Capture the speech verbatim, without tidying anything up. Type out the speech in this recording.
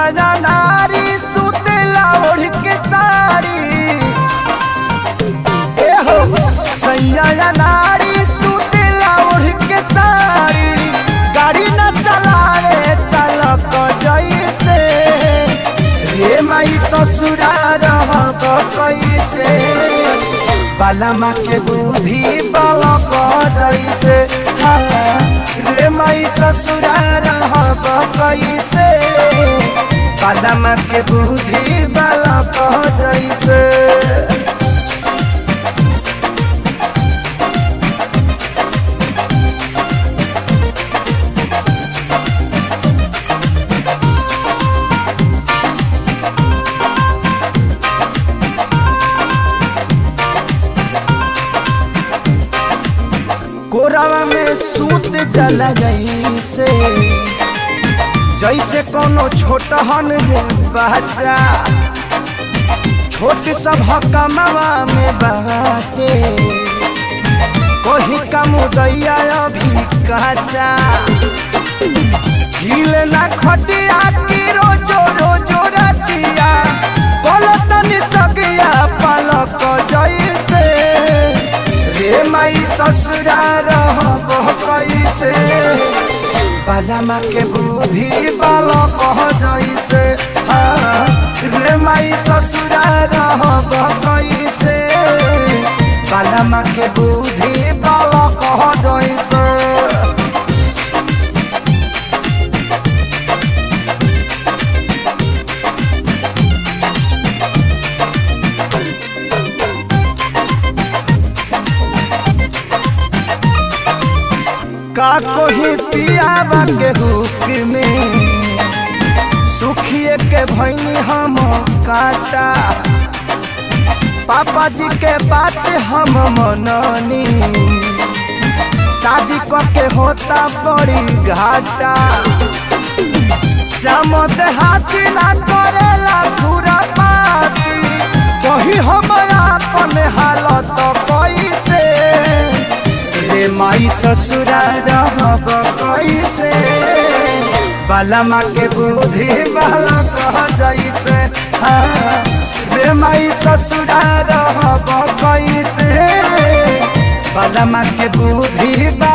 सैया नारी सुतेला ओढ़ के साड़ी ए हो सैया नारी सुतेला ओढ़ के साड़ी गाड़ी न चलावे चालक जैसे रे माई ससुरा रहब कैसे बालमा के बुद्धि बालक जैसे रे माई ससुरा रहब कैसे बालमा के बुद्धि बालक जैसे। कोरावा में सूत जला गई से जैसे कोनो छोटहन बच्चा छोट सब हकमवा में बाटे कोही का मुदैया अभी कच्चा झील ना खटिया की रोजो रोजो रतिया कोलतनी सगिया पलक जैसे रे माई ससुरा रहब कैसे बालमा के बुद्धि बालक जैसे रे माई ससुरा रहब कैसे बालमा के बुद्धि बालक जैसे। का कोही पियावा के हुक में सुखिए के भैनी हम काटा पापा जी के बात हम मननी शादी करके होता बड़ी घाटा श्याम देहाती ना करेला पूरा पाती कही हम अपन हालत कैसे रे माई ससुरा रहब कैसे बालमा के बुद्धि बालक जैसे रे माई ससुरा रहब कैसे बालमा के बुद्धि